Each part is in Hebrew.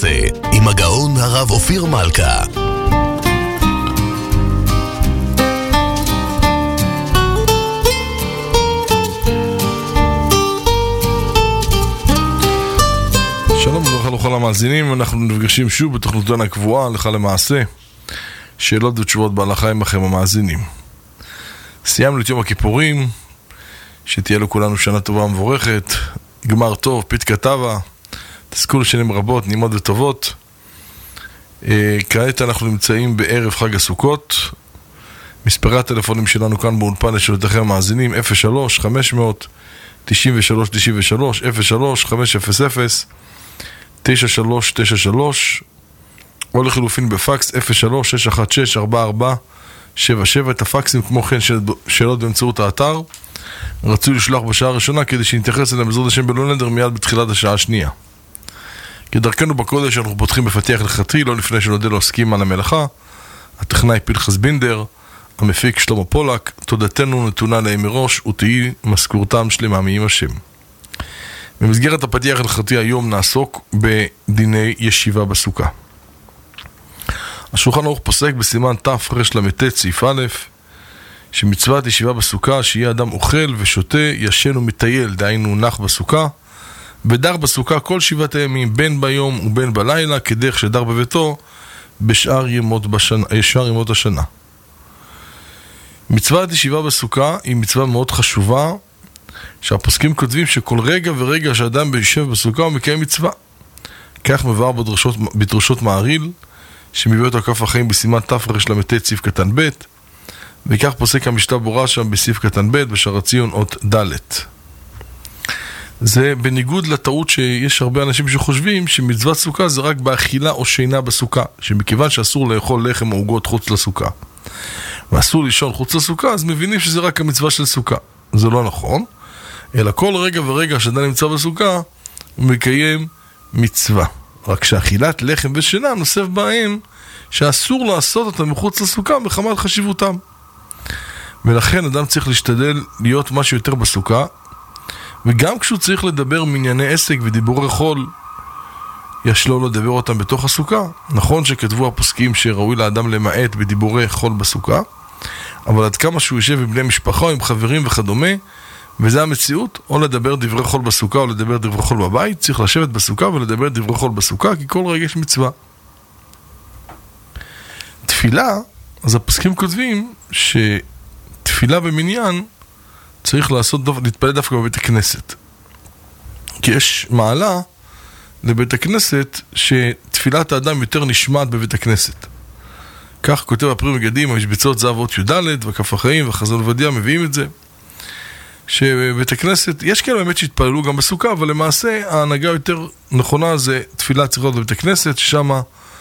למעשה, עם הגאון הרב אופיר מלכה. שלום וברכה לכל המאזינים, אנחנו נפגשים שוב בתוכניתנו הקבועה, הלכה למעשה, שאלות ותשובות בהלכה עמכם המאזינים. סיימנו את יום הכיפורים, שתהיה לכולנו שנה טובה ומבורכת, גמר טוב, פתקה טובה, תזכו לשנים רבות, נעימות וטובות. כעת אנחנו נמצאים בערב חג הסוכות. מספרי הטלפונים שלנו כאן באולפן לשאלותיכם המאזינים 03-500-93-93 03-500-9393 או לחילופין בפקס 03-616-4477. את הפקסים כמו כן שאלות באמצעות האתר רצו לשלוח בשעה הראשונה כדי שנתייחס אליהם בעזרת השם בלא נדר מיד בתחילת השעה השנייה. כדרכנו בקודש אנחנו פותחים בפתיח הלכתי, לא לפני שנודה לעוסקים על המלאכה, הטכנאי פנחס בינדר, המפיק שלמה פולק. תודתנו נתונה להם מראש ותהי משכורתם שלמה מעם השם. במסגרת הפתיח הלכתי היום נעסוק בדיני ישיבה בסוכה. השולחן ערוך פוסק בסימן תרל"ט סעיף א' שמצוות ישיבה בסוכה שיהיה אדם אוכל ושותה, ישן ומטייל, דהיינו נח בסוכה, ודר בסוכה כל 7 ימים, בין ביום ובין בלילה, כדרך שדר בביתו בשאר ימות השנה. מצוות ישיבה בסוכה היא מצווה מאוד חשובה, שהפוסקים כותבים שכל רגע ורגע שאדם יושב בסוכה הוא מקיים מצווה. כך מבואר בדרשות מעריל, שמביא אותו כף החיים בסימן תרל"ט סעיף קטן ב', וכך פוסק המשנה ברורה שם בסעיף קטן ב' בשער ציון אות ד'. זה בניגוד לטעות שיש הרבה אנשים שחושבים שמצוות סוכה זה רק באכילה או שינה בסוכה, שמכיוון שאסור לאכול לחם או עוגות חוץ לסוכה ואסור לישון חוץ לסוכה, אז מבינים שזה רק המצווה של סוכה. זה לא נכון, אלא כל רגע ורגע שאדם נמצא בסוכה הוא מקיים מצווה, רק שאכילת לחם ושינה נוסף בהם שאסור לעשות אותם מחוץ לסוכה מחמת חשיבותם. ולכן אדם צריך להשתדל להיות משהו יותר בסוכה, וגם כשהוא צריך לדבר מענייני עסק ודיבורי חול, יש לו לדבר אותם בתוך הסוכה. נכון שכתבו הפוסקים שראוי לאדם למעט בדיבורי חול בסוכה, אבל עד כמה שהוא יושב עם בני משפחה או עם חברים וכדומה, וזה המציאות, או לדבר דברי חול בסוכה או לדבר דברי חול בבית, צריך לשבת בסוכה ולדבר דברי חול בסוכה, כי כל רגע יש מצווה. תפילה, אז הפוסקים כותבים שתפילה במניין צריך להתפלל דווקא בבית הכנסת, כי יש מעלה לבית הכנסת שתפילת האדם יותר נשמעת בבית הכנסת. כך כותב הפרי מגדים, המשבצות זהב אות י"ד וכף החיים וחזון עובדיה מביאים את זה, שבבית הכנסת יש כאלה באמת שהתפללו גם בסוכה, אבל למעשה ההנהגה יותר נכונה זה תפילה צריכה להיות בבית הכנסת, ששם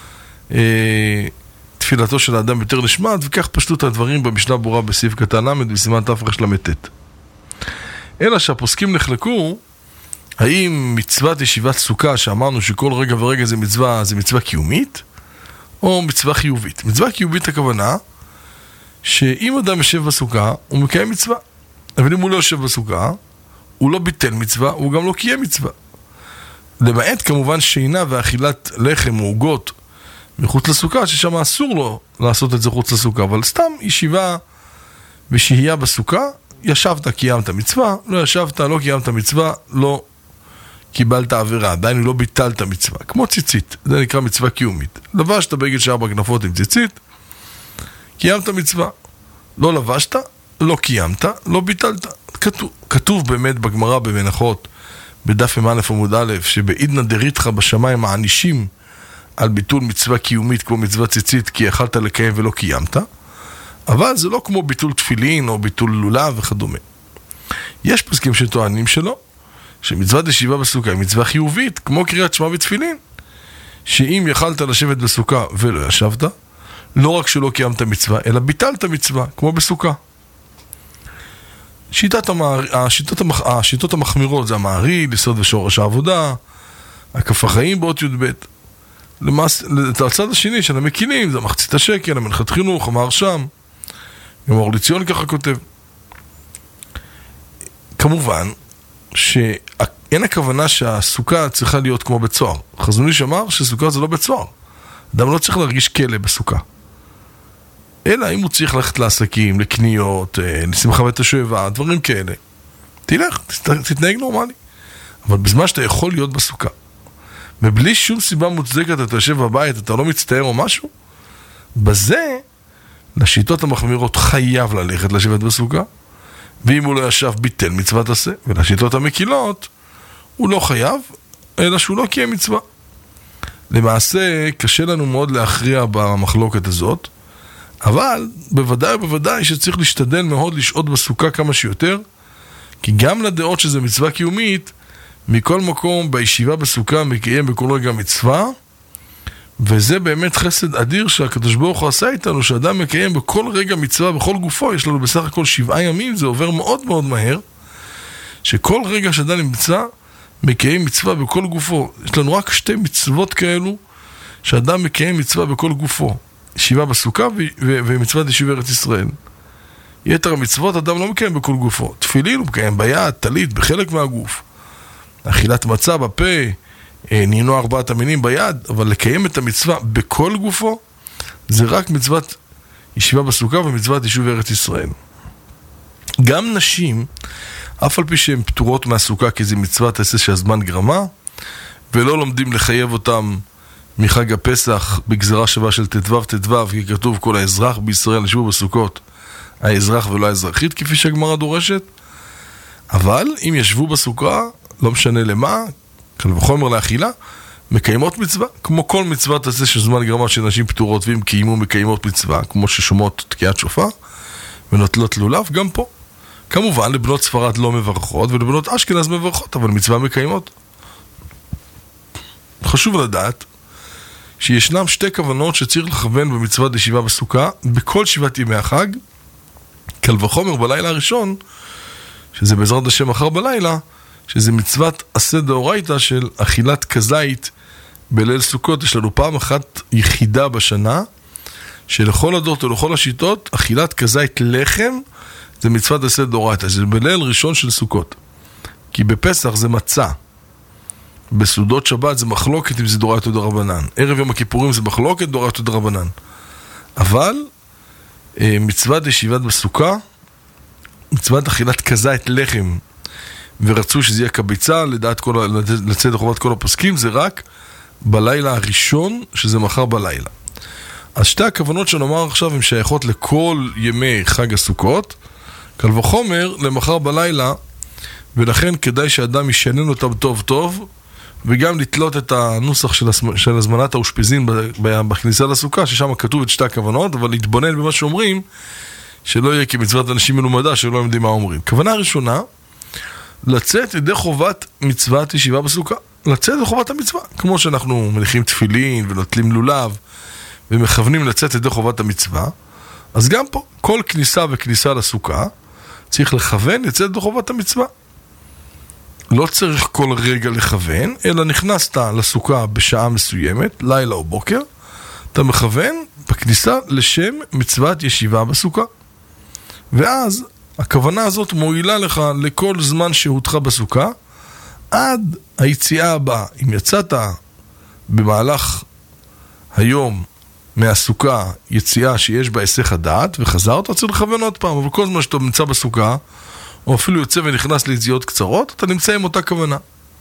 תפילתו של האדם יותר נשמעת, וכך פשטות הדברים במשנה ברורה בסעיף קטן ל' בסימן תרל"ט. אלא שהפוסקים נחלקו האם מצוות ישיבת סוכה שאמרנו שכל רגע ורגע זה מצווה קיומית או מצווה חיובית. מצווה קיומית הכוונה שאם אדם יושב בסוכה הוא מקיים מצווה, אבל אם הוא לא יושב בסוכה הוא לא ביטל מצווה, הוא גם לא קיים מצווה, למעט כמובן שינה ואכילת לחם או עוגות מחוץ לסוכה, ששם אסור לו לעשות את זה חוץ לסוכה. אבל סתם ישיבה ושהייה בסוכה, ישבת קיימת מצווה, לא ישבת לא קיימת מצווה, לא קיבלת עבירה, עדיין לא ביטלת מצווה. כמו ציצית, זה נקרא מצווה קיומית. לבשת בגד 4 כנפות עם ציצית, קיימת מצווה. לא לבשת, לא קיימת, לא ביטלת. כתוב באמת בגמרא במנחות בדף א' עמוד א', שבעידנא דריתחא בשמיים מענישים על ביטול מצווה קיומית כמו מצווה ציצית, כי יכלת לקיים ולא קיימת. אבל זה לא כמו ביטול תפילין או ביטול לולב וכדומה. יש פוסקים שטוענים שלא, שמצוות ישיבה בסוכה היא מצווה חיובית, כמו קריאת שמע ותפילין, שאם יכלת לשבת בסוכה ולא ישבת, לא רק שלא קיימת מצווה, אלא ביטלת מצווה, כמו בסוכה. השיטות המחמירות זה המעריל, יסוד ושורש העבודה, הכף החיים באות י"ב. את הצד השני של המקילים זה מחצית השקל, המנחת חינוך, אמר שם, גם אור לציון ככה כותב. כמובן אין הכוונה שהסוכה צריכה להיות כמו בית סוהר. חזון איש אמר שסוכה זה לא בית סוהר. אדם לא צריך להרגיש כלא בסוכה. אלא אם הוא צריך ללכת לעסקים, לקניות, לשמחה בית השואבה, דברים כאלה. תלך, תתנהג נורמלי. אבל בזמן שאתה יכול להיות בסוכה, ובלי שום סיבה מוצדקת אתה יושב בבית, אתה לא מצטער או משהו, בזה, לשיטות המחמירות חייב ללכת לשבת בסוכה, ואם הוא לא ישב ביטל מצוות עשה, ולשיטות המקילות, הוא לא חייב, אלא שהוא לא קיים מצווה. למעשה, קשה לנו מאוד להכריע במחלוקת הזאת, אבל בוודאי ובוודאי שצריך להשתדל מאוד לשעות בסוכה כמה שיותר, כי גם לדעות שזה מצווה קיומית, מכל מקום בישיבה בסוכה מקיים בכל רגע מצווה, וזה באמת חסד אדיר שהקדוש ברוך הוא עשה איתנו, שאדם מקיים בכל רגע מצווה, בכל גופו. יש לנו בסך הכל 7 ימים, זה עובר מאוד מאוד מהר, שכל רגע שאדם נמצא, מקיים מצווה בכל גופו. יש לנו רק 2 מצוות כאלו, שאדם מקיים מצווה בכל גופו. ישיבה בסוכה ומצוות יישוב ארץ ישראל. יתר המצוות אדם לא מקיים בכל גופו. תפילין הוא מקיים ביד, טלית, בחלק מהגוף. אכילת מצה בפה, נינו 4 המינים ביד, אבל לקיים את המצווה בכל גופו, זה רק מצוות ישיבה בסוכה ומצוות יישוב ארץ ישראל. גם נשים, אף על פי שהן פטורות מהסוכה, כי זה מצוות עשה שהזמן גרמה, ולא לומדים לחייב אותם מחג הפסח בגזרה שווה של תתוו, כי כתוב כל האזרח בישראל ישבו בסוכות, האזרח ולא האזרחית, כפי שהגמרא דורשת. אבל אם ישבו בסוכה, לא משנה למה, קל וחומר לאכילה, מקיימות מצווה, כמו כל מצוות עשה של זמן גרמה של נשים פטורות, ואם קיימו מקיימות מצווה, כמו ששומעות תקיעת שופר ונוטלות לולב, גם פה. כמובן, לבנות ספרד לא מברכות, ולבנות אשכנז מברכות, אבל מצווה מקיימות. חשוב לדעת שישנם 2 כוונות שצריך לכוון במצוות ישיבה בסוכה, בכל 7 ימי החג, קל וחומר בלילה הראשון, שזה בעזרת השם מחר בלילה, שזה מצוות עשה דאורייתא של אכילת כזית בליל סוכות. יש לנו פעם אחת יחידה בשנה, שלכל הדעות ולכל השיטות, אכילת כזית לחם, זה מצוות עשה דאורייתא, זה בליל ראשון של סוכות. כי בפסח זה מצה, בסעודות שבת זה מחלוקת אם זה דאורייתא דרבנן, ערב יום הכיפורים זה מחלוקת דאורייתא דרבנן. אבל מצוות ישיבת בסוכה, מצוות אכילת כזית לחם, ורצו שזה יהיה קביצה, לצאת לחובת כל הפוסקים, זה רק בלילה הראשון, שזה מחר בלילה. אז 2 הכוונות שנאמר עכשיו הן שייכות לכל ימי חג הסוכות, קל וחומר למחר בלילה, ולכן כדאי שאדם ישנן אותם טוב טוב, וגם לתלות את הנוסח של הזמנת האושפיזין בכניסה לסוכה, ששם כתוב את 2 הכוונות, אבל להתבונן במה שאומרים, שלא יהיה כמצוות אנשים מלומדה, שלא יודעים מה אומרים. כוונה ראשונה, לצאת ידי חובת מצוות ישיבה בסוכה. לצאת ידי חובת המצווה. כמו שאנחנו מניחים תפילין ונוטלים לולב, ומכוונים לצאת ידי חובת המצווה, אז גם פה, כל כניסה וכניסה לסוכה, צריך לכוון לצאת ידי חובת המצווה. לא צריך כל רגע לכוון, אלא נכנסת לסוכה בשעה מסוימת, לילה או בוקר, אתה מכוון בכניסה לשם מצוות ישיבה בסוכה. ואז הכוונה הזאת מועילה לך לכל זמן שהותך בסוכה, עד היציאה הבאה. אם יצאת במהלך היום מהסוכה יציאה שיש בה היסח הדעת, וחזרת, צריך לכוון עוד פעם. אבל כל זמן שאתה נמצא בסוכה, או אפילו יוצא ונכנס ליציאות קצרות, אתה נמצא עם אותה כוונה.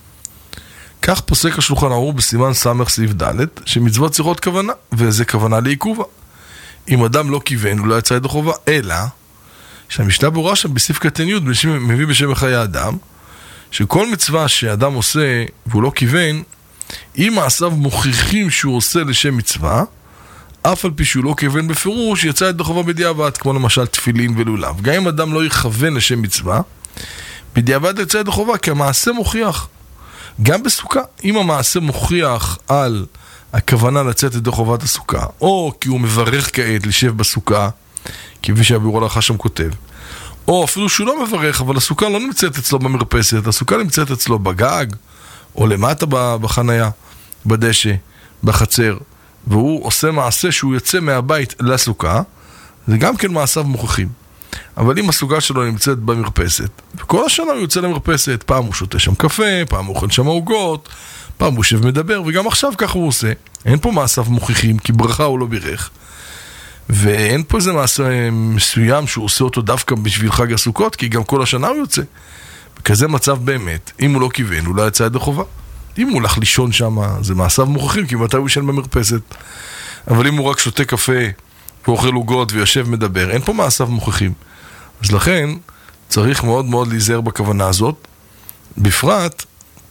כך פוסק השולחן ערוך בסימן סמך סעיף ד', שמצוות צריכות כוונה, וזה כוונה לעיכובה. אם אדם לא כיוון, הוא לא יצא ידי חובה, אלא שהמשנה ברורה שם בסעיף קטן י' מביא בשם חיי אדם, שכל מצווה שאדם עושה והוא לא כיוון, אם מעשיו מוכיחים שהוא עושה לשם מצווה, אף על פי שהוא לא כיוון בפירוש, יצא ידי חובה בדיעבד, כמו למשל תפילין ולולב. גם אם אדם לא יכוון לשם מצווה, בדיעבד יצא ידי חובה, כי המעשה מוכיח. גם בסוכה, אם המעשה מוכיח על הכוונה לצאת ידי חובת הסוכה, או כי הוא מברך כעת לשב בסוכה, כפי שהביאור הלכה שם כותב, או אפילו שהוא לא מברך, אבל הסוכה לא נמצאת אצלו במרפסת, הסוכה נמצאת אצלו בגג, או למטה בחניה, בדשא, בחצר, והוא עושה מעשה שהוא יוצא מהבית לסוכה, זה גם כן מעשיו מוכחים. אבל אם הסוכה שלו נמצאת במרפסת, וכל השנה הוא יוצא למרפסת, פעם הוא שותה שם קפה, פעם הוא אוכל שם עוגות, פעם הוא יושב מדבר, וגם עכשיו ככה הוא עושה. אין פה מעשיו מוכיחים, כי ברכה הוא לא בירך. ואין פה איזה מעשה מסוים שהוא עושה אותו דווקא בשביל חג הסוכות, כי גם כל השנה הוא יוצא. בכזה מצב באמת, אם הוא לא כיוון, הוא לא יצא ידי חובה. אם הוא הולך לישון שם, זה מעשיו מוכיחים, כי מתי הוא ישן במרפסת. אבל אם הוא רק שותה קפה, ואוכל עוגות ויושב מדבר, אין פה מעשיו מוכיחים. אז לכן, צריך מאוד מאוד להיזהר בכוונה הזאת, בפרט,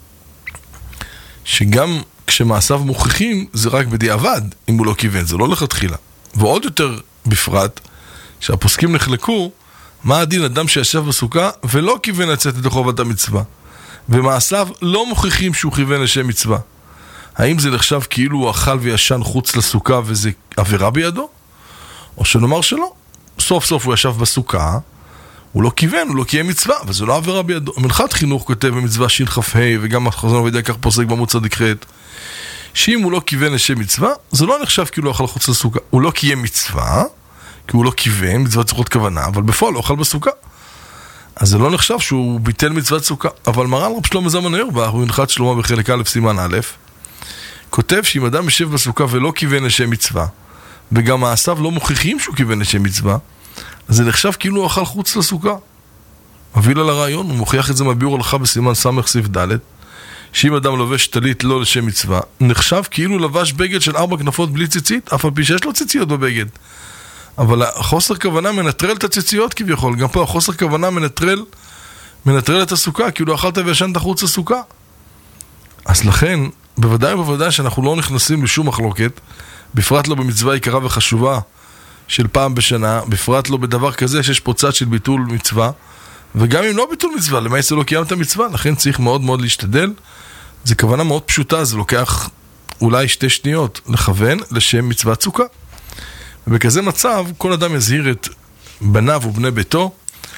שגם כשמעשיו מוכיחים, זה רק בדיעבד, אם הוא לא כיוון, זה לא לכתחילה. ועוד יותר בפרט, שהפוסקים נחלקו, מה הדין אדם שישב בסוכה ולא כיוון לצאת את חובת המצווה, ומעשיו לא מוכיחים שהוא כיוון לשם מצווה. האם זה נחשב כאילו הוא אכל וישן חוץ לסוכה וזה עבירה בידו? או שנאמר שלא. סוף סוף הוא ישב בסוכה, הוא לא כיוון, הוא לא קיים מצווה, אבל זה לא עבירה בידו. מנחת חינוך כותב במצווה ש"כ"ה, וגם החזון עובדיה כך פוסק בעמוד צדיק ח', שאם הוא לא כיוון לשם מצווה, זה לא נחשב כאילו הוא אכל חוץ לסוכה. הוא לא קיים מצווה, כי הוא לא כיוון, מצוות צריכות כוונה, אבל בפועל הוא אכל בסוכה. אז זה לא נחשב שהוא ביטל מצוות סוכה. אבל מרן רב שלמה זלמן אוירבך, במנחת שלמה בחלק א' סימן א', כותב שאם אדם יושב בסוכה ולא כיוון לשם מצווה, וגם מעשיו לא מוכיחים שהוא כיוון לשם מצווה, אז זה נחשב כאילו הוא אכל חוץ לסוכה. מביא לה לרעיון, הוא מוכיח את זה מביאור הלכה בסימן סמך סעיף ד', שאם אדם לובש טלית לא לשם מצווה, נחשב כאילו לבש בגד של 4 כנפות בלי ציצית, אף על פי שיש לו ציציות בבגד. אבל החוסר כוונה מנטרל את הציציות כביכול. גם פה החוסר כוונה מנטרל את הסוכה, כאילו אכלת וישנת חוץ לסוכה. אז לכן, בוודאי שאנחנו לא נכנסים לשום מחלוקת, בפרט לא במצווה יקרה וחשובה של פעם בשנה, בפרט לא בדבר כזה שיש פה צד של ביטול מצווה, וגם אם לא ביטול מצווה, למעשה לא קיימת מצווה, לכן צריך מאוד מאוד להשתדל. זה כוונה מאוד פשוטה, זה לוקח אולי 2 שניות לכוון לשם מצוות סוכה. ובכזה מצב, כל אדם יזהיר את בניו ובני ביתו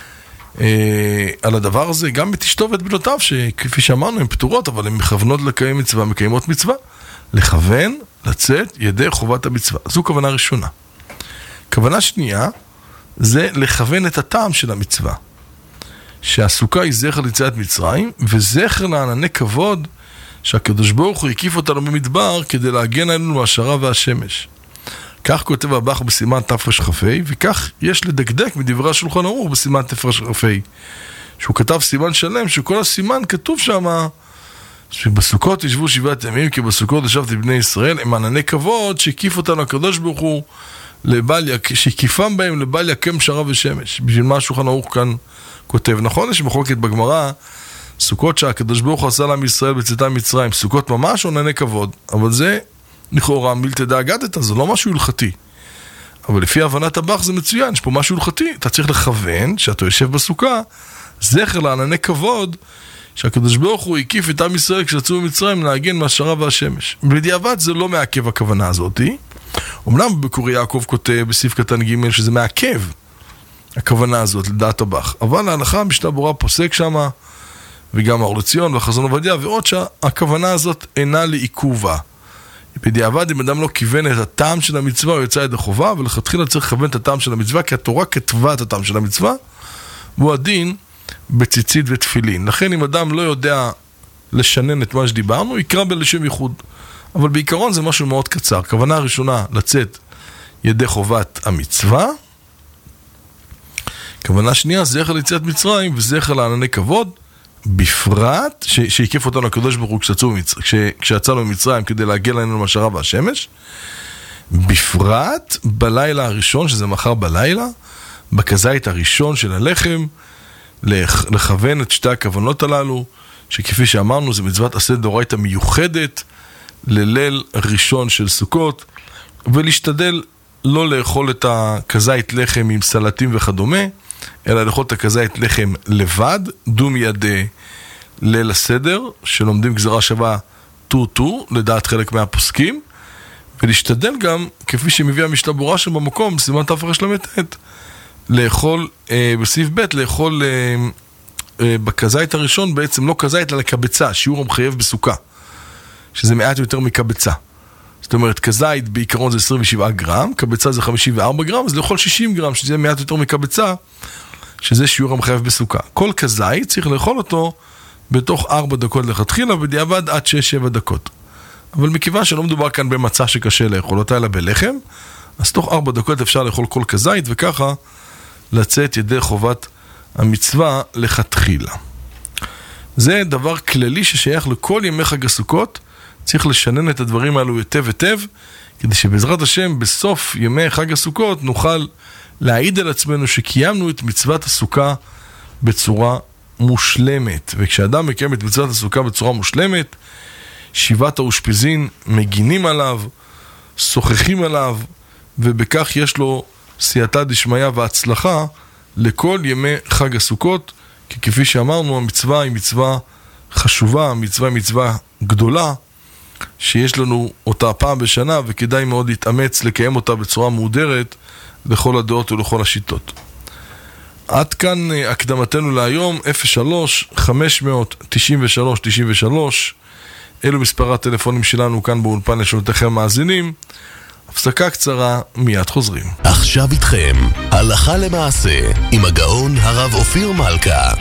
על הדבר הזה, גם את אשתו ואת בנותיו, שכפי שאמרנו, הן פטורות, אבל הן מכוונות לקיים מצווה, מקיימות מצווה, לכוון, לצאת ידי חובת המצווה. זו כוונה ראשונה. כוונה שנייה, זה לכוון את הטעם של המצווה. שהסוכה היא זכר ליציאת מצרים, וזכר לענני כבוד, שהקדוש ברוך הוא הקיף אותנו במדבר, כדי להגן עלינו מהשרה והשמש. כך כותב הבח בסימן תרכ"ה, וכך יש לדקדק מדברי השולחן ערוך בסימן תרכ"ה, שהוא כתב סימן שלם, שכל הסימן כתוב שם, שבסוכות ישבו 7 ימים, כי בסוכות ישבתי בני ישראל, הם ענני כבוד שהקיף אותנו הקדוש ברוך הוא, שהקיפם בהם לבל יקם שרה ושמש. בשביל מה השולחן ערוך כאן כותב? נכון, יש מחלוקת בגמרא, סוכות שהקדוש ברוך הוא עשה לעם ישראל בצאתם מצרים, סוכות ממש או ענני כבוד, אבל זה לכאורה מילתא דאגדתא, זה לא משהו הלכתי. אבל לפי הבנת הבח זה מצוין, יש פה משהו הלכתי. אתה צריך לכוון, שאתה יושב בסוכה, זכר לענני כבוד, שהקדוש ברוך הוא הקיף את עם ישראל כשיצאו ממצרים להגן מהשרה והשמש. בדיעבד זה לא מעכב הכוונה הזאת. אמנם בקורי יעקב כותב בסעיף קטן ג' שזה מעכב הכוונה הזאת לדעת הבח. אבל ההלכה משנה ברורה פוסק שמה, וגם האור לציון והחזון עובדיה, ועוד שהכוונה הזאת אינה לעיכובה. בדיעבד, אם אדם לא כיוון את הטעם של המצווה, הוא יצא ידי חובה, ולכתחילה צריך לכוון את הטעם של המצווה, כי התורה כתבה את הטעם של המצווה, והוא הדין בציצית ותפילין. לכן, אם אדם לא יודע לשנן את מה שדיברנו, יקרא בלשם ייחוד. אבל בעיקרון זה משהו מאוד קצר. כוונה הראשונה, לצאת ידי חובת המצווה. כוונה שנייה, זכר ליציאת מצרים, וזכר לענני כבוד, בפרט, שהקיף אותנו הקדוש ברוך הוא כשיצאנו ממצרים כדי להגן עלינו מהשרה והשמש, בפרט בלילה הראשון, שזה מחר בלילה, בכזית הראשון של הלחם, לכוון את 2 הכוונות הללו, שכפי שאמרנו זה מצוות עשה דאורייתא מיוחדת לליל ראשון של סוכות, ולהשתדל לא לאכול את הכזית לחם עם סלטים וכדומה, אלא לאכול את הכזית לחם לבד, דו מיד ליל הסדר, שלומדים גזרה שווה טו, לדעת חלק מהפוסקים, ולהשתדל גם, כפי שמביא המשנה ברורה שבמקום, בסימן תרל"ט, לאכול, בסעיף ב' לאכול בכזית הראשון, בעצם לא כזית, אלא קבצה, שיעור המחייב בסוכה, שזה מעט יותר מקבצה. זאת אומרת, כזית בעיקרון זה 27 גרם, קבצה זה 54 גרם, אז לאכול 60 גרם, שזה מעט יותר מקבצה, שזה שיעור המחייב בסוכה. כל כזית צריך לאכול אותו בתוך 4 דקות לכתחילה, בדיעבד עד 6-7 דקות. אבל מכיוון שלא מדובר כאן במצה שקשה לאכול אותה, אלא בלחם, אז תוך 4 דקות אפשר לאכול כל כזית, וככה לצאת ידי חובת המצווה לכתחילה. זה דבר כללי ששייך לכל ימי חג הסוכות, צריך לשנן את הדברים האלו היטב היטב, כדי שבעזרת השם בסוף ימי חג הסוכות נוכל להעיד על עצמנו שקיימנו את מצוות הסוכה בצורה מושלמת. וכשאדם מקיים את מצוות הסוכה בצורה מושלמת, 7 האושפיזין מגינים עליו, שוחחים עליו, ובכך יש לו סייעתא דשמיא והצלחה לכל ימי חג הסוכות, כי כפי שאמרנו, המצווה היא מצווה חשובה, המצווה היא מצווה גדולה, שיש לנו אותה פעם בשנה, וכדאי מאוד להתאמץ לקיים אותה בצורה מודרת לכל הדעות ולכל השיטות. עד כאן הקדמתנו להיום. 03-593-93 אלו מספר הטלפונים שלנו כאן באולפן לשאלותיכם מאזינים. הפסקה קצרה, מיד חוזרים. עכשיו איתכם, הלכה למעשה, עם הגאון הרב אופיר מלכה.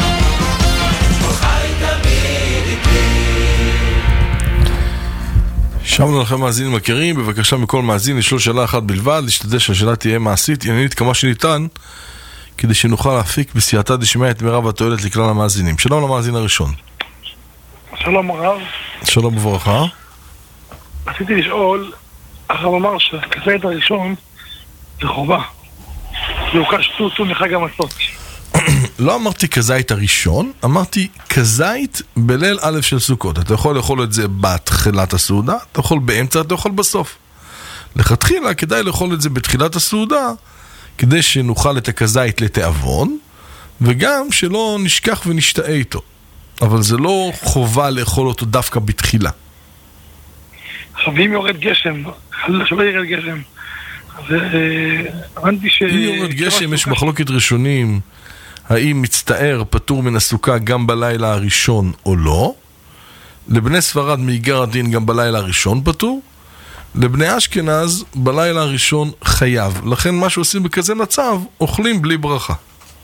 שלום לכם מאזינים מכירים, בבקשה מכל מאזין לשאול שאלה אחת בלבד, להשתדל שהשאלה תהיה מעשית, עניינית כמה שניתן, כדי שנוכל להפיק בסייעתא דשמיא את מרב התועלת לכלל המאזינים. שלום למאזין הראשון. שלום הרב. שלום וברכה. רציתי לשאול, הרב אמר שהכזית הראשון זה חובה, והוקש ט"ו מחג המצות. לא אמרתי כזית הראשון, אמרתי כזית בליל א' של סוכות. אתה יכול לאכול את זה בתחילת הסעודה, אתה יכול באמצע, אתה יכול בסוף. לכתחילה כדאי לאכול את זה בתחילת הסעודה, כדי שנוכל את הכזית לתיאבון, וגם שלא נשכח ונשתאה איתו. אבל זה לא חובה לאכול אותו דווקא בתחילה. עכשיו, אם יורד גשם, שלא ירד גשם, אז הבנתי ש... אם יורד גשם, יש מחלוקת ראשונים, האם מצטער פטור מן הסוכה גם בלילה הראשון או לא. לבני ספרד מעיקר הדין גם בלילה הראשון פטור. לבני אשכנז בלילה הראשון חייב. לכן מה שעושים בכזה מצב, אוכלים בלי ברכה.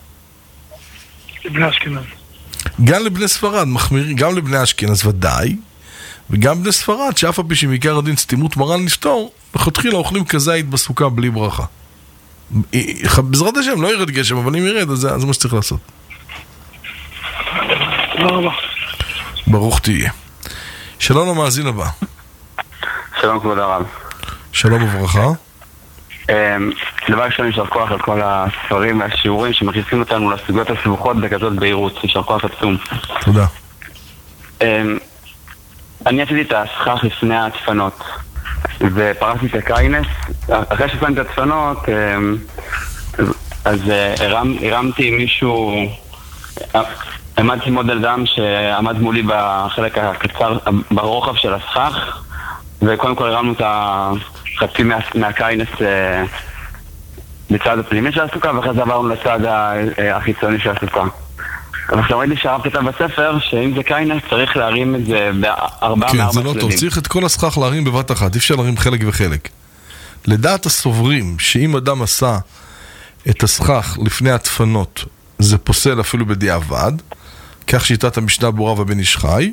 לבני אשכנז. גם לבני ספרד מחמיר, גם לבני אשכנז ודאי, וגם בני ספרד שאף הפי שמעיקר הדין סתימות מרן נפטור, לכתחילה אוכלים כזית בסוכה בלי ברכה. בעזרת השם לא ירד גשם, אבל אם ירד אז זה מה שצריך לעשות. תודה רבה. ברוך תהיה. שלום למאזין הבא. שלום כבוד הרב. שלום וברכה. דבר ראשון, יישר כוח על כל הספרים והשיעורים שמכניסים אותנו לסוגיות הסבוכות בכזאת בהירות. יישר כוח עצום. תודה. אני עשיתי את הסכך לפני הדפנות ופרסתי את הקיינס. אחרי שפנתי את הדפנות אז הרמתי מישהו, עמדתי מאוד על אדם שעמד מולי בחלק הקצר ברוחב של הסכך, וקודם כל הרמנו את החצי מהקיינס בצד הפנימי של הסוכה, ואחרי זה עברנו לצד החיצוני של הסוכה. אבל עכשיו ראיתי שהרב כתב בספר שאם זה קיינס צריך להרים את זה בארבעה כן, מארבע זה לא טוב, צריך את כל הסכך להרים בבת אחת, אי אפשר להרים חלק וחלק. לדעת הסוברים שאם אדם עשה את הסכך לפני הדפנות זה פוסל אפילו בדיעבד, כך שיטת המשנה ברורה ובן איש חי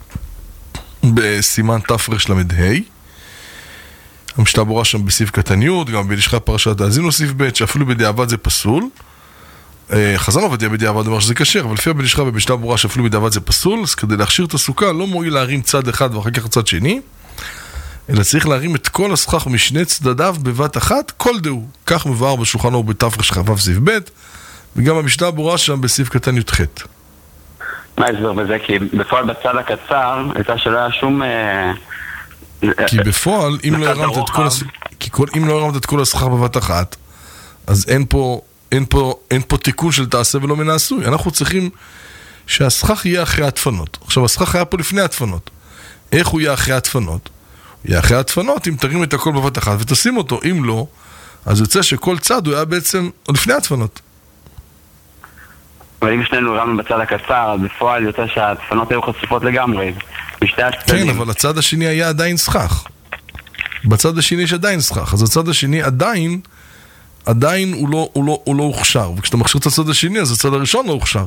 בסימן תרל"ה. המשנה ברורה שם בסעיף קטן י', גם בן איש חי פרשת האזינו סעיף ב', שאפילו בדיעבד זה פסול. חז"ל עובדיה בדיעבד אומר שזה כשר, אבל לפי הבן איש חי במשנה ברורה שאפילו בדיעבד זה פסול, אז כדי להכשיר את הסוכה לא מועיל להרים צד אחד ואחר כך צד שני, אלא צריך להרים את כל הסכך משני צדדיו בבת אחת, כל דהו. כך מבואר בשולחן ערוך בתרל"ו סעיף ב', וגם המשנה ברורה שם בסעיף קטן י"ח. מה ההסבר בזה? כי בפועל בצד הקצר הייתה שלא היה שום... כי בפועל, אם לא הרמת את כל הסכך בבת אחת, אז אין פה תיקון של תעשה ולא מן העשוי. אנחנו צריכים שהסכך יהיה אחרי הדפנות. עכשיו, הסכך היה פה לפני הדפנות. איך הוא יהיה אחרי הדפנות? הוא יהיה אחרי הדפנות אם תרים את הכל בבת אחת ותשים אותו. אם לא, אז יוצא שכל צד הוא היה בעצם לפני הדפנות. אבל אם שנינו הרמנו בצד הקצר, אז בפועל יוצא שהדפנות היו חשופות לגמרי. כן, אבל הצד השני היה עדיין סכך. בצד השני יש עדיין סכך, אז הצד השני עדיין עדיין הוא לא הוכשר, וכשאתה מכשיר את הצד השני, אז הצד הראשון לא הוכשר.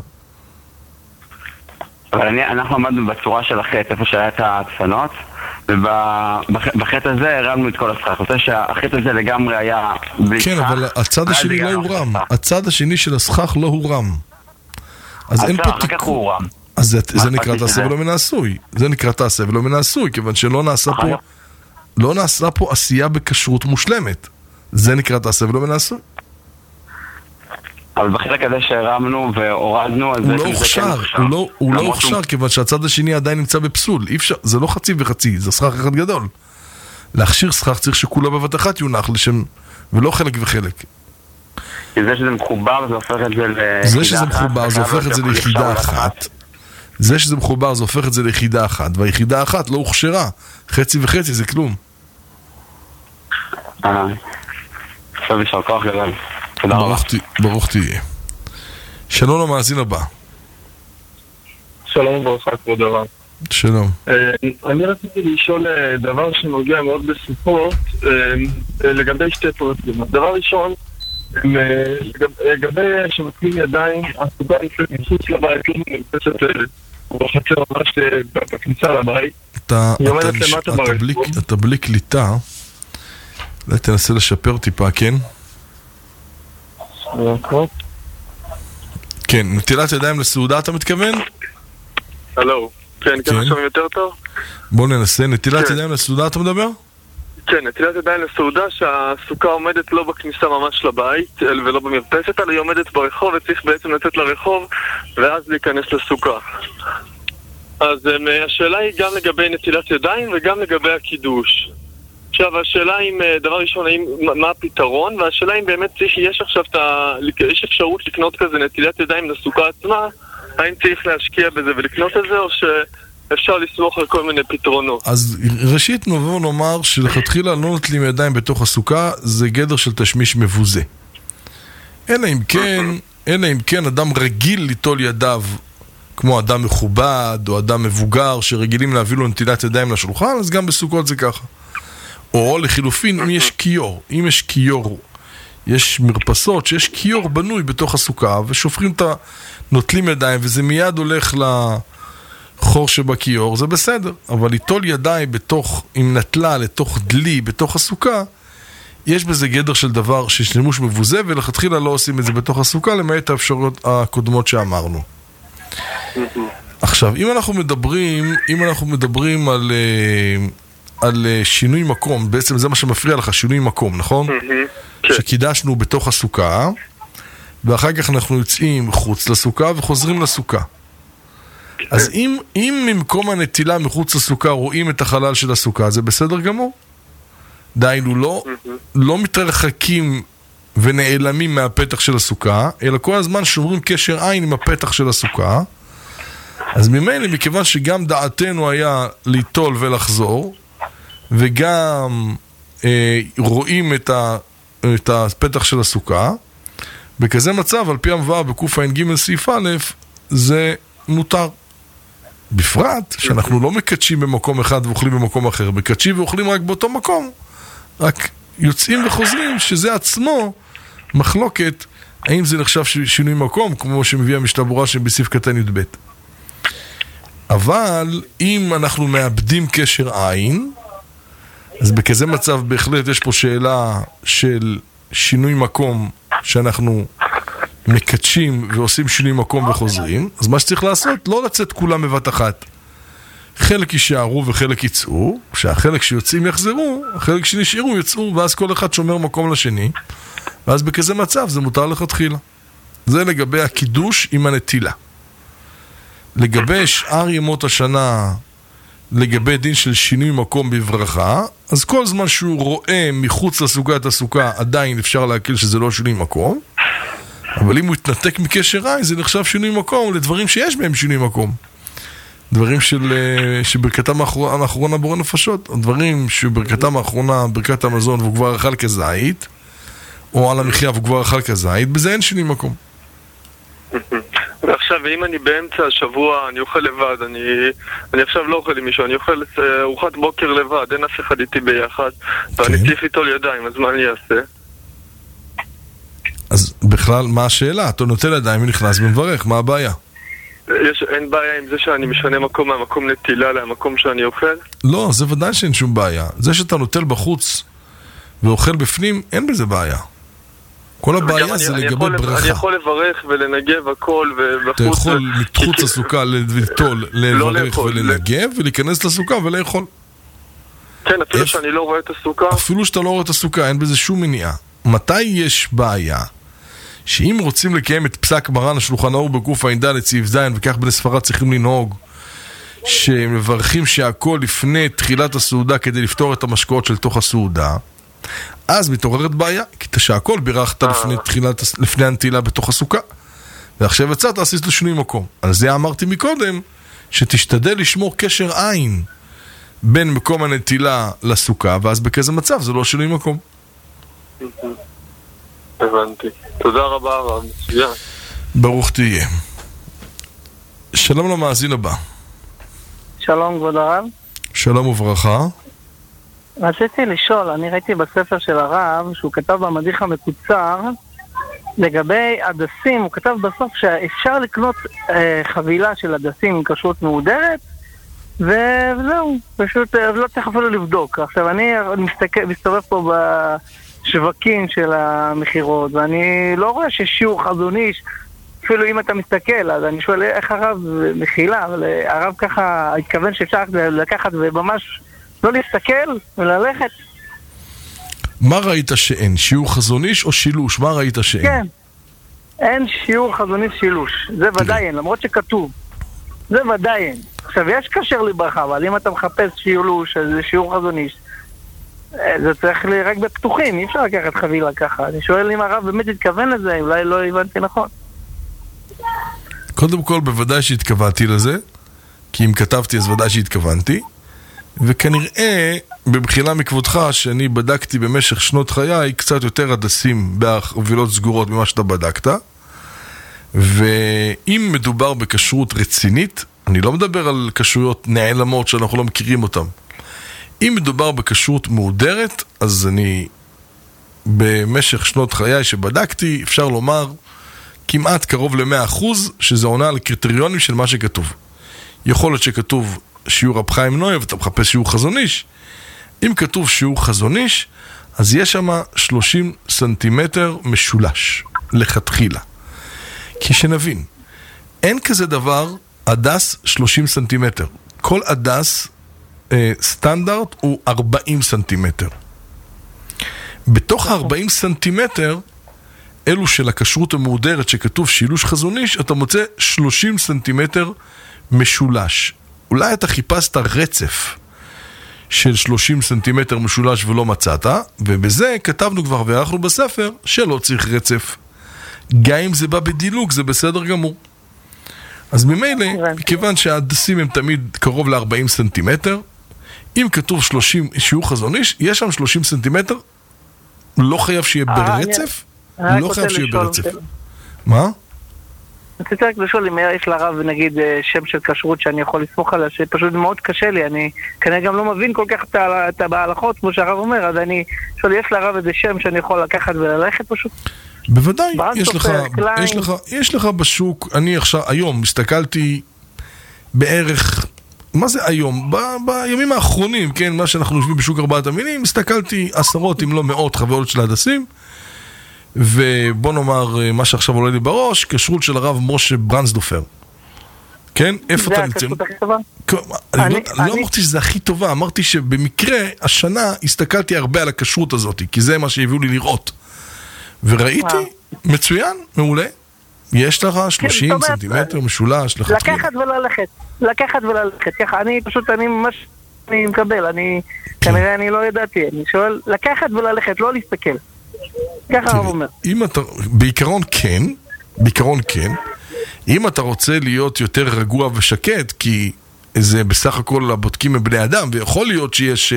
אבל אנחנו עמדנו בצורה של החטא, איפה שהיה את הדפנות, ובחטא הזה הרמנו את כל הסכך. רוצה שהחטא הזה לגמרי היה בלי כן, אבל הצד השני לא הורם. הצד השני של הסכך לא הורם. אז אין פה תיקון. אז זה נקרא תעשה ולא מן העשוי. זה נקרא תעשה ולא מן העשוי, כיוון שלא נעשה פה עשייה בכשרות מושלמת. זה נקרא תעשה ולא מן העשוי. אבל בחלק הזה שהרמנו והורדנו, הוא לא הוכשר, הוא לא הוכשר, כיוון שהצד השני עדיין נמצא בפסול. אי אפשר, זה לא חצי וחצי, זה סכך אחד גדול. להכשיר סכך צריך שכולה בבת אחת יונח לשם, ולא חלק וחלק. כי זה שזה מחובר, זה הופך את זה ליחידה אחת. זה שזה מחובר, זה הופך את זה ליחידה אחת. זה שזה מחובר, זה הופך את זה ליחידה אחת, והיחידה אחת לא הוכשרה. חצי וחצי זה כלום. עכשיו ישר כוח גדול. תודה רבה. ברוך תהיה. שלום למאזין הבא. שלום וברכה, כבוד הרב. שלום. אני רציתי לשאול דבר שנוגע מאוד בסופות לגבי שתי פרטים. דבר ראשון, לגבי שמתחיל ידיים, הסוכה נמצאת מחוץ לבית, לא נמצאת בחצר ממש בכניסה לבית. אתה בלי קליטה. תנסה לשפר טיפה, כן? כן, נטילת ידיים לסעודה אתה מתכוון? הלו, כן, כאן עכשיו יותר טוב? בוא ננסה, נטילת ידיים לסעודה אתה מדבר? כן, נטילת ידיים לסעודה שהסוכה עומדת לא בכניסה ממש לבית ולא במרפסת, אלא היא עומדת ברחוב וצריך בעצם לצאת לרחוב ואז להיכנס לסוכה. אז השאלה היא גם לגבי נטילת ידיים וגם לגבי הקידוש. עכשיו, השאלה אם, דבר ראשון, מה הפתרון, והשאלה אם באמת יש עכשיו יש אפשרות לקנות כזה נטילת ידיים לסוכה עצמה, האם צריך להשקיע בזה ולקנות את זה, או שאפשר לסמוך על כל מיני פתרונות? אז ראשית נאמר שלכתחילה לא נוטלים ידיים בתוך הסוכה, זה גדר של תשמיש מבוזה. אלא אם כן אדם רגיל ליטול ידיו, כמו אדם מכובד או אדם מבוגר שרגילים להביא לו נטילת ידיים לשולחן, אז גם בסוכות זה ככה. או לחילופין, אם יש כיור, יש מרפסות שיש כיור בנוי בתוך הסוכה, ושופכים נוטלים ידיים, וזה מיד הולך לחור שבכיור, זה בסדר. אבל ליטול ידיים עם נטלה לתוך דלי בתוך הסוכה, יש בזה גדר של דבר ששימוש מבוזה, ולכתחילה לא עושים את זה בתוך הסוכה, למעט האפשרויות הקודמות שאמרנו. עכשיו, אם אנחנו מדברים על שינוי מקום, בעצם זה מה שמפריע לך, שינוי מקום, נכון? שקידשנו בתוך הסוכה, ואחר כך אנחנו יוצאים חוץ לסוכה וחוזרים לסוכה. אז אם ממקום הנטילה מחוץ לסוכה רואים את החלל של הסוכה, זה בסדר גמור. דיינו, לא מתרחקים ונעלמים מהפתח של הסוכה, אלא כל הזמן שומרים קשר עין עם הפתח של הסוכה. אז ממילא, מכיוון שגם דעתנו היה ליטול ולחזור, וגם רואים את הפתח של הסוכה, בכזה מצב, על פי המבואר בקוף ע"ג סעיף א', זה מותר. בפרט שאנחנו לא מקדשים במקום אחד ואוכלים במקום אחר, מקדשים ואוכלים רק באותו מקום, רק יוצאים וחוזרים, שזה עצמו מחלוקת, האם זה נחשב שינוי מקום, כמו שמביא המשנה ברורה שבסעיף קטן י"ב. אבל אם אנחנו מאבדים קשר עין, אז בכזה מצב בהחלט יש פה שאלה של שינוי מקום, שאנחנו מקדשים ועושים שינוי מקום וחוזרים. אז מה שצריך לעשות, לא לצאת כולם בבת אחת. חלק יישארו וחלק יצאו, שהחלק שיוצאים יחזרו, החלק שנשארו יצאו, ואז כל אחד שומר מקום לשני, ואז בכזה מצב זה מותר לכתחילה. זה לגבי הקידוש עם הנטילה. לגבי שאר ימות השנה, לגבי דין של שינוי מקום בברכה, אז כל זמן שהוא רואה מחוץ לסוכה את הסוכה, עדיין אפשר להקל שזה לא שינוי מקום, אבל אם הוא יתנתק מקשר עין, זה נחשב שינוי מקום לדברים שיש בהם שינוי מקום. דברים שברכתם האחרונה בורא נפשות, דברים שברכתם האחרונה, ברכת המזון, והוא כבר אכל כזית, או על המחיה והוא כבר אכל כזית, בזה אין שינוי מקום. ועכשיו, אם אני באמצע השבוע, אני אוכל לבד, אני עכשיו לא אוכל עם מישהו, אני אוכל ארוחת בוקר לבד, אין אף אחד איתי ביחד, ואני צריך ליטול ידיים, אז מה אני אעשה? בכלל, מה השאלה? אתה נוטל ידיים ונכנס ומברך, מה הבעיה? אין בעיה עם זה שאני משנה מקום מהמקום נטילה למקום שאני אוכל? לא, זה ודאי שאין שום בעיה. זה שאתה נוטל בחוץ ואוכל בפנים, אין בזה בעיה. כל הבעיה זה לגבי ברכה. אני יכול לברך ולנגב הכל ובחוץ... אתה יכול מתחוץ לסוכה לטול, לברך ולנגב ולהיכנס לסוכה ולאכול. כן, אפילו שאני לא רואה את הסוכה. אפילו שאתה לא רואה את הסוכה, אין בזה שום מניעה. מתי יש בעיה? שאם רוצים לקיים את פסק מרן השולחן ערוך בקוף ע"ד סעיף ז' וכך בני ספרד צריכים לנהוג, שמברכים שהכל לפני תחילת הסעודה כדי לפתור את המשקעות של תוך הסעודה, אז מתעוררת בעיה, כי אתה שהכל בירכת לפני הנטילה בתוך הסוכה, ועכשיו יצאת עשית לשינוי מקום. על זה אמרתי מקודם, שתשתדל לשמור קשר עין בין מקום הנטילה לסוכה, ואז בכזה מצב זה לא שינוי מקום. הבנתי. תודה רבה הרב, מצוין. ברוך תהיה. שלום למאזין הבא. שלום כבוד הרב. שלום וברכה. רציתי לשאול, אני ראיתי בספר של הרב שהוא כתב במדיח המקוצר לגבי הדסים, הוא כתב בסוף שאפשר לקנות חבילה של הדסים עם כשרות מהודרת וזהו, פשוט לא צריך אפילו לבדוק. עכשיו אני מסתובב פה בשווקים של המחירות ואני לא רואה ששיעור חזון איש, אפילו אם אתה מסתכל, אז אני שואל איך הרב מחילה, אבל הרב ככה התכוון שאפשר לקחת וממש לא להסתכל וללכת. מה ראית שאין? שיעור חזון איש או שילוש? מה ראית שאין? כן, אין שיעור חזון איש שילוש, זה ודאי אין, למרות שכתוב, זה ודאי אין. עכשיו יש קשר לברכה, אבל אם אתה מחפש שילוש, אז זה שיעור חזון איש, זה צריך לי רק בפתוחים, אי אפשר לקחת חבילה ככה. אני שואל אם הרב באמת התכוון לזה, אולי לא הבנתי נכון. קודם כל בוודאי שהתכוונתי לזה, כי אם כתבתי אז ודאי שהתכוונתי, וכנראה בבחינה מכבודך שאני בדקתי במשך שנות חיי קצת יותר הדסים בחבילות סגורות ממה שאתה בדקת, ואם מדובר בכשרות רצינית, אני לא מדבר על כשרויות נעלמות שאנחנו לא מכירים אותן, אם מדובר בכשרות מהודרת, אז אני במשך שנות חיי שבדקתי אפשר לומר כמעט קרוב ל100% שזה עונה על קריטריונים של מה שכתוב. יכול להיות שכתוב שיעור רב חיים נוי ואתה מחפש שיעור חזון איש. אם כתוב שיעור חזון איש, אז יש שם 30 סנטימטר משולש לכתחילה. כי שנבין, אין כזה דבר הדס 30 סנטימטר. כל הדס סטנדרט הוא 40 סנטימטר. בתוך ה-40 סנטימטר אלו של הכשרות המהודרת שכתוב שילוש חזון איש, אתה מוצא 30 סנטימטר משולש. אולי אתה חיפשת רצף של 30 סנטימטר משולש ולא מצאת, ובזה כתבנו כבר וערכנו בספר שלא צריך רצף. גם אם זה בא בדילוג זה בסדר גמור. אז ממילא, מכיוון שההדסים הם תמיד קרוב ל-40 סנטימטר, אם כתוב 30 שיעור חזון איש, יש שם 30 סנטימטר, לא חייב שיהיה ברצף, לא חייב שיהיה ברצף. מה? רציתי רק לשאול אם יש לרב נגיד שם של כשרות שאני יכול לסמוך עליה, שפשוט מאוד קשה לי, אני כנראה גם לא מבין כל כך את ההלכות כמו שהרב אומר, אז אני שואל, יש לרב איזה שם שאני יכול לקחת וללכת פשוט? בוודאי, יש לך בשוק, אני היום הסתכלתי בערך, מה זה היום? בימים האחרונים, כן, מה שאנחנו יושבים בשוק 4 המינים, הסתכלתי עשרות אם לא מאות חבילות של הדסים, ובוא נאמר מה שעכשיו עולה לי בראש, כשרות של הרב משה ברנסדופר. כן? איפה אתה נמצא? אני לא אמרתי שזה הכי טובה, אמרתי שבמקרה השנה הסתכלתי הרבה על הכשרות הזאת, כי זה מה שהביאו לי לראות. וראיתי, מצוין, מעולה. יש לך 30 סנטימטר משולש, לקחת וללכת, ככה, אני ממש מקבל, כנראה אני לא ידעתי, אני שואל, לקחת וללכת, לא להסתכל. ככה הוא אומר. בעיקרון כן, אם אתה רוצה להיות יותר רגוע ושקט, כי זה בסך הכל הבודקים מבני אדם, ויכול להיות שיש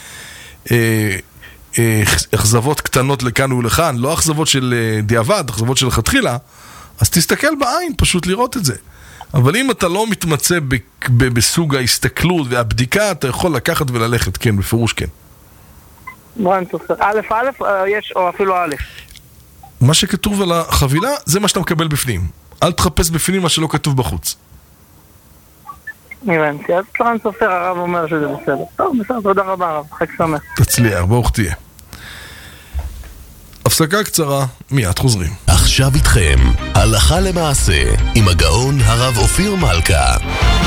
אכזבות קטנות לכאן ולכאן, לא אכזבות של דיעבד, אכזבות של חתחילה, אז תסתכל בעין, פשוט לראות את זה. אבל אם אתה לא מתמצא בסוג ההסתכלות והבדיקה, אתה יכול לקחת וללכת, כן, בפירוש כן. א', יש או אפילו א'? מה שכתוב על החבילה, זה מה שאתה מקבל בפנים. אל תחפש בפנים מה שלא כתוב בחוץ. הבנתי, אז צהריים סופר, הרב אומר שזה בסדר. טוב, בסדר, תודה רבה הרב, חג שמח. תצליח, ברוך תהיה. הפסקה קצרה, מיד חוזרים. עכשיו איתכם, הלכה למעשה, עם הגאון הרב אופיר מלכה.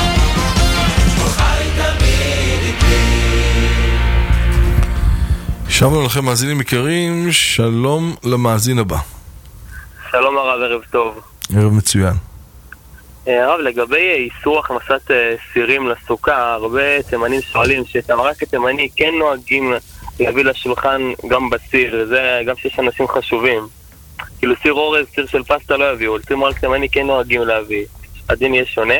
שבנו לכם מאזינים יקרים, שלום למאזין הבא. שלום הרב, ערב טוב. ערב מצוין. הרב, לגבי איסור הכנסת סירים לסוכה, הרבה תימנים שואלים שאת המרק התימני כן נוהגים להביא לשולחן גם בסיר, זה גם שיש אנשים חשובים. כאילו סיר אורז, סיר של פסטה לא יביאו, סיר מרק תימני כן נוהגים להביא. הדין יהיה שונה?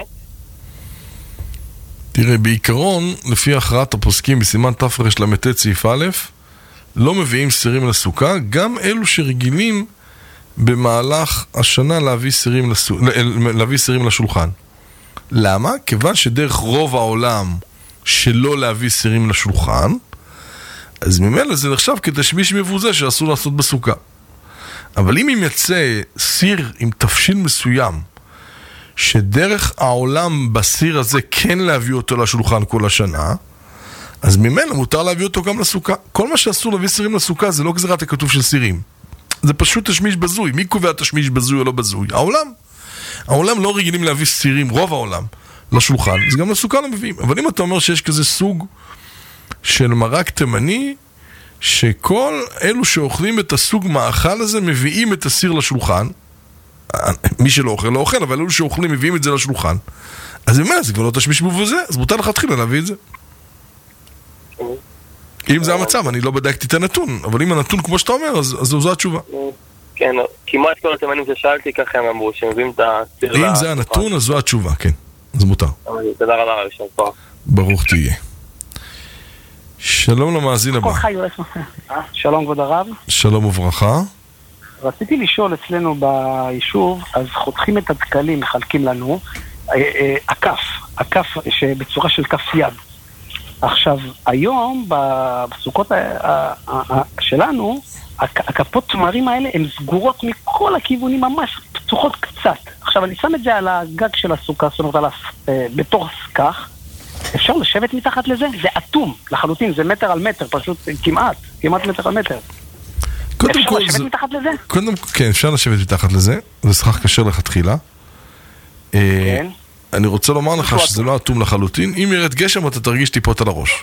תראה, בעיקרון, לפי הכרעת הפוסקים בסימן תפרש למתת סעיף א', לא מביאים סירים לסוכה, גם אלו שרגילים במהלך השנה להביא סירים לשולחן. למה? כיוון שדרך רוב העולם שלא להביא סירים לשולחן, אז ממילא זה נחשב כתשמיש מבוזה שאסור לעשות בסוכה. אבל אם יצא סיר עם תפשיל מסוים, שדרך העולם בסיר הזה כן להביא אותו לשולחן כל השנה, אז ממילא מותר להביא אותו גם לסוכה. כל מה שאסור להביא סירים לסוכה זה לא גזירת הכתוב של סירים. זה פשוט תשמיש בזוי. מי קובע תשמיש בזוי או לא בזוי? העולם. העולם לא רגילים להביא סירים, רוב העולם, לשולחן. אז גם לסוכה לא מביאים. אבל אם אתה אומר שיש כזה סוג של מרק תימני, שכל אלו שאוכלים את הסוג מאכל הזה מביאים את הסיר לשולחן, מי שלא אוכל לא אוכל, אבל אלו שאוכלים מביאים את זה לשולחן, אז זה כבר לא תשמיש מבוזה, אז מותר לך להתחיל להביא את זה. אם זה המצב, אני לא בדקתי את הנתון, אבל אם הנתון כמו שאתה אומר, אז זו התשובה. כן, כמעט כל התימנים ששאלתי ככה הם אמרו שמביאים את הסיר. אם זה הנתון, אז זו התשובה, כן, זה מותר. תודה רבה ראשון פה. ברוך תהיה. שלום למאזין הבא. שלום כבוד הרב. שלום וברכה. רציתי לשאול אצלנו ביישוב, אז חותכים את הדקלים, מחלקים לנו, הכף שבצורה של כף יד. עכשיו, היום בסוכות שלנו, הכפות תמרים האלה הן סגורות מכל הכיוונים, ממש פתוחות קצת. עכשיו, אני שם את זה על הגג של הסוכה, זאת אומרת, בתור סכך. אפשר לשבת מתחת לזה? זה אטום, לחלוטין, זה מטר על מטר, פשוט כמעט מטר על מטר. אפשר לשבת מתחת לזה? כן, אפשר לשבת מתחת לזה, זה סכך כשר לכתחילה. כן. אני רוצה לומר לך שזה לא אטום לחלוטין. אם ירד גשם אתה תרגיש טיפות על הראש.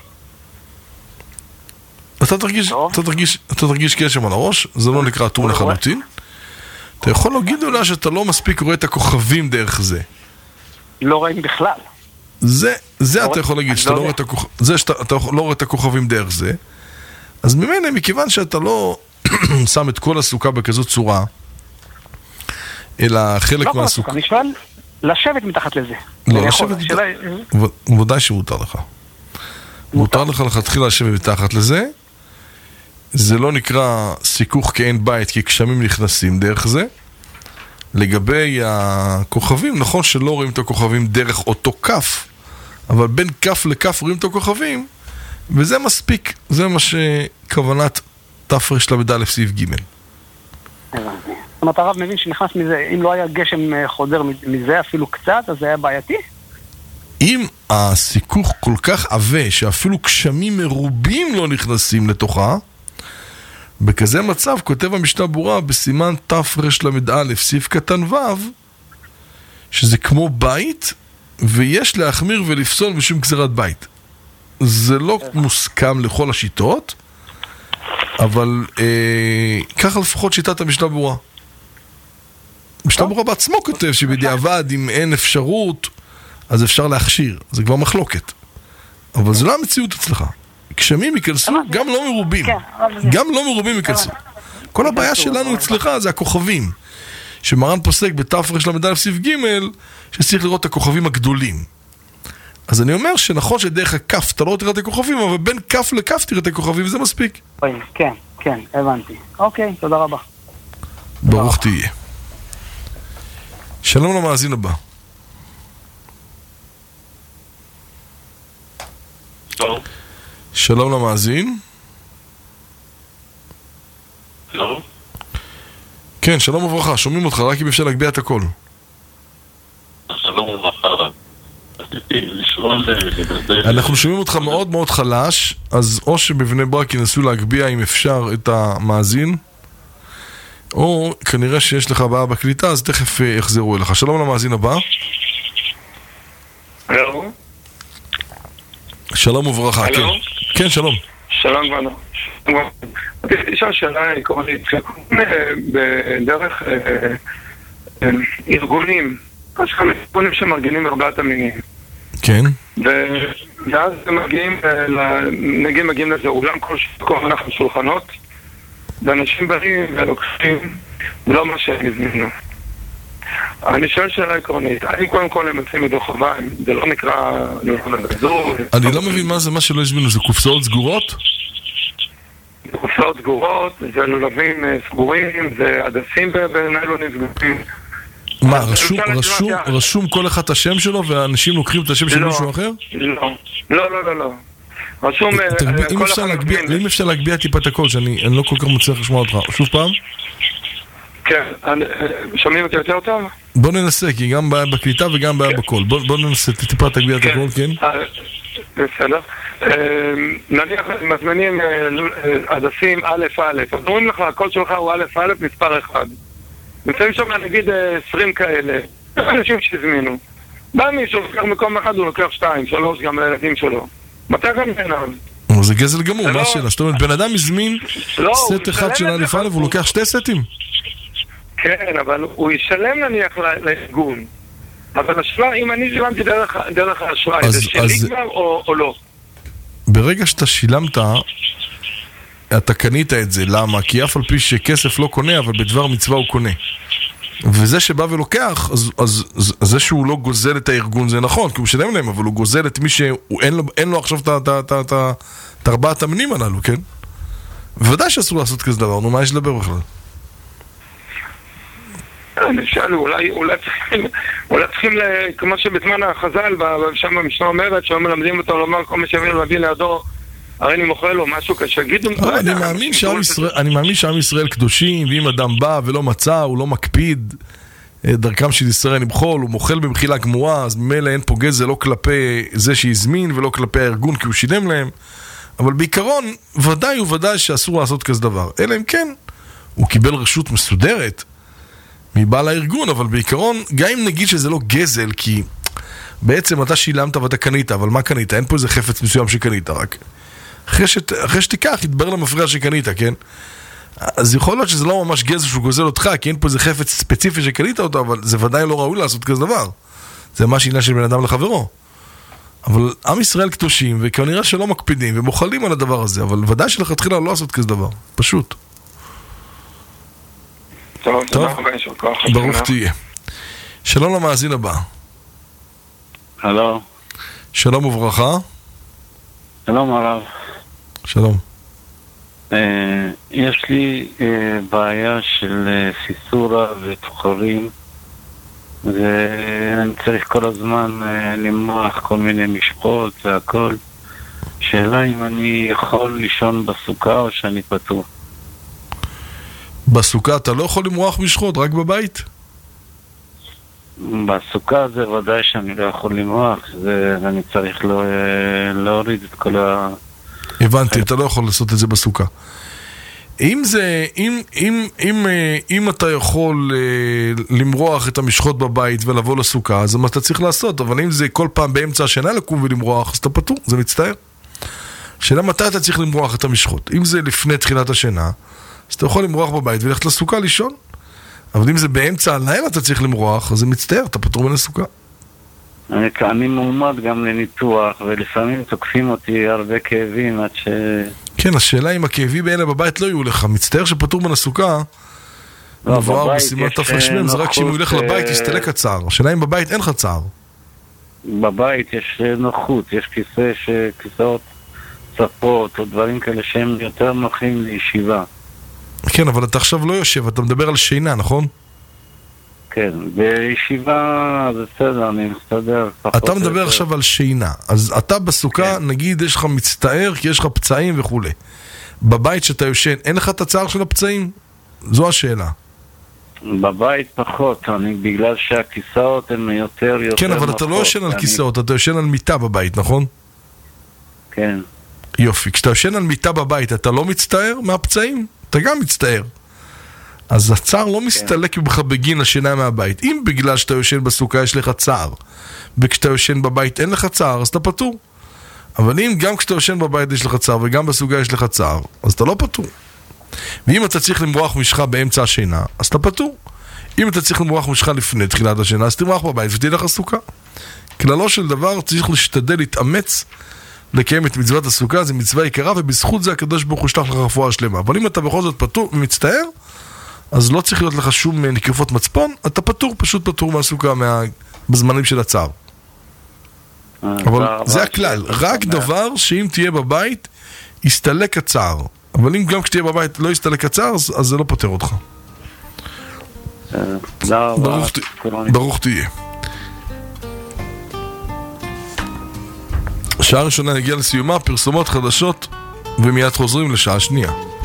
אתה תרגיש גשם על הראש, זה לא נקרא אטום לחלוטין. אתה יכול להגיד אולי שאתה לא מספיק רואה את הכוכבים דרך זה. לא רואים בכלל. זה אתה יכול להגיד, שאתה לא רואה את הכוכבים דרך זה. אז ממנה, מכיוון שאתה לא שם את כל הסוכה בכזאת צורה, אלא חלק מהסוכה. אני שואל לשבת מתחת לזה. לא, לשבת מתחת. ודאי שמותר לך. מותר לך להתחיל לשבת מתחת לזה. זה לא נקרא סיכוך כאין בית, כי גשמים נכנסים דרך זה. לגבי הכוכבים, נכון שלא רואים את הכוכבים דרך אותו כף, אבל בין כף לכף רואים את הכוכבים, וזה מספיק. זה מה שכוונת תפרש למד' סעיף ג'. זאת אומרת, הרב מבין שנכנס מזה, אם לא היה גשם חודר מזה אפילו קצת, אז זה היה בעייתי? אם הסיכוך כל כך עבה, שאפילו גשמים מרובים לא נכנסים לתוכה, בכזה מצב כותב המשנה ברורה בסימן תפרש למד' סעיף קטן ו', שזה כמו בית, ויש להחמיר ולפסול משום גזירת בית. זה לא מוסכם לכל השיטות, אבל ככה לפחות שיטת המשנה ברורה. המשנה ברורה בעצמו כותב שבדיעבד אם אין אפשרות, אז אפשר להכשיר. זה כבר מחלוקת. אבל זה לא המציאות אצלך. גשמים ייכנסו, גם לא מרובים. גם לא מרובים ייכנסו. כל הבעיה שלנו אצלך זה הכוכבים. שמרן פוסק בתפרש למד' סעיף ג' שצריך לראות את הכוכבים הגדולים. אז אני אומר שנכון שדרך הכף אתה לא תראה את הכוכבים, אבל בין כף לכף תראה את הכוכבים, וזה מספיק. כן, הבנתי. אוקיי, תודה רבה. ברוך תהיה. שלום למאזין הבא. שלום למאזין. כן, שלום וברכה, שומעים אותך, רק אם אפשר להגביה את הכל. שלום וברכה. אנחנו שומעים אותך מאוד מאוד חלש, אז או שבבני ברק ינסו להגביה אם אפשר את המאזין, או כנראה שיש לך בעיה בקליטה, אז תכף יחזרו אליך. שלום למאזין הבא. הלו? שלום וברכה, כן. כן, שלום. שלום בנו. רציתי לשאול שאלה עקרונית. בדרך ארגונים, יש כמה ארגונים שמארגנים ארבעת המינים. כן. ואז מגיעים לזה אולם כל אנחנו שולחנות, ואנשים באים ולוקחים לא מה שהם הזמינו. אני שואל שאלה עקרונית, האם קודם כל הם יוצאים מדוח הבאים, זה לא נקרא אני לא מבין מה זה מה שלא הזמינו, זה קופסאות סגורות? קופסאות סגורות, זה לולבים סגורים, זה עדסים בניילונים סגורים. מה, רשום כל אחד את השם שלו ואנשים לוקחים את השם של מישהו אחר? לא. רשום... אם אפשר להגביה טיפה את הכל, שאני לא כל כך מצליח לשמוע אותך. שוב פעם? כן, שומעים אותי יותר טוב? בוא ננסה, כי גם בעיה בקליטה וגם בעיה בקול. בוא ננסה, טיפה תגביה את הכל, כן? בסדר. נניח מזמינים עדסים א', אז אומרים לך, הקול שלך הוא א', מספר 1. נמצאים שם נגיד 20 כאלה, אנשים שהזמינו. בא מישהו, לוקח מקום אחד, הוא לוקח 2, 3 גם לילדים שלו. מתי גם בעיניו? זה גזל גמור, מה השאלה? זאת אומרת, בן אדם הזמין סט אחד של א' א', הוא לוקח 2 סטים? כן, אבל הוא ישלם נניח לארגון. אבל השאלה, אם אני שילמתי דרך האשראי, זה שלי כבר או לא? ברגע שאתה שילמת, אתה קנית את זה. למה? כי אף על פי שכסף לא קונה, אבל בדבר מצווה הוא קונה. וזה שבא ולוקח, אז זה שהוא לא גוזל את הארגון זה נכון, כי הוא משלם להם, אבל הוא גוזל את מי שאין לו עכשיו את ארבעת המינים הללו, כן? בוודאי שאסור לעשות כזה דבר, נו, מה יש לדבר בכלל? אני שאל, אולי צריכים, כמו שבזמן החז"ל, שם במשנה אומרת, שהם מלמדים אותו לומר כל מי שיביא להביא לידו, הרי אני מוכר לו משהו כשגידו... אני מאמין שעם ישראל קדושים, ואם אדם בא ולא מצא, הוא לא מקפיד דרכם של ישראל למחול, הוא מוכל במחילה גמורה, אז ממילא אין פה גזל לא כלפי זה שהזמין ולא כלפי הארגון, כי הוא שילם להם. אבל בעיקרון, ודאי וודאי שאסור לעשות כזה דבר. אלא אם כן, הוא קיבל רשות מסודרת מבעל הארגון, אבל בעיקרון, גם אם נגיד שזה לא גזל, כי בעצם אתה שילמת ואתה קנית, אבל מה קנית? אין פה איזה חפץ מסוים שקנית, רק אחרי שתיקח, יתברר למפריע שקנית, כן? אז יכול להיות שזה לא ממש גזל שהוא גוזל אותך, כי אין פה איזה חפץ ספציפי שקנית אותו, אבל זה ודאי לא ראוי לעשות כזה דבר. זה ממש עניין של בן אדם לחברו. אבל עם ישראל קדושים, וכנראה שלא מקפידים, ומוכלים על הדבר הזה, אבל ודאי שלכתחילה לא לעשות כזה דבר. פשוט. טוב, ברוך תהיה. שלום למאזין הבא. הלו. שלום וברכה. שלום הרב. שלום. יש לי בעיה של פיסורה ותוחרים, ואני צריך כל הזמן למרוח כל מיני משחות והכל. שאלה אם אני יכול לישון בסוכה או שאני פטור. בסוכה אתה לא יכול למרוח משחות, רק בבית? בסוכה זה ודאי שאני לא יכול למרוח, ואני צריך להוריד את כל ה... הבנתי, אתה לא יכול לעשות את זה בסוכה. אם אתה יכול למרוח את המשחות בבית ולבוא לסוכה, אז מה אתה צריך לעשות? אבל אם זה כל פעם באמצע השינה לקום ולמרוח, אז אתה פטור, זה מצטער. שאלה מתי אתה צריך למרוח את המשחות? אם זה לפני תחילת השינה, אז אתה יכול למרוח בבית ולכת לסוכה לישון. אבל אם זה באמצע הלילה אתה צריך למרוח, אז זה מצטער, אתה פטור מן הסוכה. אני מועמד גם לניתוח, ולפעמים תוקפים אותי הרבה כאבים עד ש... כן, השאלה אם הכאבים האלה בבית לא יהיו לך. מצטער שפטור מן הסוכה, מבואר בסימן תפרשמם, זה רק שאם הוא ילך לבית יסתלק הצער. השאלה אם בבית אין לך צער. בבית יש נוחות, יש כיסאות צפות או דברים כאלה שהם יותר נוחים לישיבה. כן, אבל אתה עכשיו לא יושב, אתה מדבר על שינה, נכון? כן, בישיבה זה בסדר, אני מסתדר. אתה מדבר עכשיו על שינה, אז אתה בסוכה, נגיד יש לך מצטער כי יש לך פצעים וכו'. בבית שאתה יושן, אין לך את הצער של הפצעים? זו השאלה. בבית פחות, בגלל שהכיסאות הן יותר כן, אבל אתה לא ישן על כיסאות, אתה ישן על מיטה בבית, נכון? כן. יופי, כשאתה ישן על מיטה בבית, אתה לא מצטער מהפצעים? אתה גם מצטער. אז הצער לא מסתלק בך בגין השינה מהבית. אם בגלל שאתה יושן בסוכה יש לך צער, וכשאתה יושן בבית אין לך צער, אז אתה פטור. אבל אם גם כשאתה יושן בבית יש לך צער, וגם בסוכה יש לך צער, אז אתה לא פטור. ואם אתה צריך למרוח משך באמצע השינה, אז אתה פטור. אם אתה צריך למרוח משך לפני תחילת השינה, אז תמרח בבית ותלך לסוכה. כללו של דבר צריך להשתדל להתאמץ לקיים את מצוות הסוכה, זה מצווה יקרה, ובזכות זה הקדוש ברוך הוא ישלח לך רפואה שלמה. אבל אם אתה בכל זאת פטור ומצטער, אז לא צריך להיות לך שום נקיפות מצפון, אתה פטור, פשוט פטור מהסוכה בזמנים של הצער. אבל זה הכלל, רק דבר שאם תהיה בבית יסתלק הצער, אבל אם גם כשתהיה בבית לא יסתלק הצער, אז זה לא פותר אותך. ברוך תהיה. שעה ראשונה הגיעה לסיומה, פרסומות חדשות ומיד חוזרים לשעה שנייה.